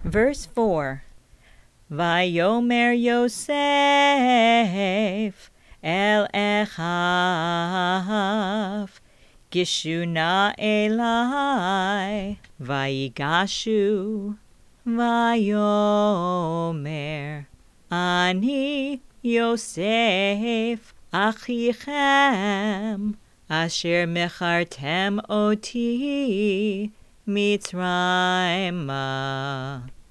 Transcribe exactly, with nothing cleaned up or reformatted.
Verse four. Vayomer Yosef el Echav Gishu na elai Vayigashu Vayomer Ani Yosef Achichem Asher mechartem oti Mitzrayma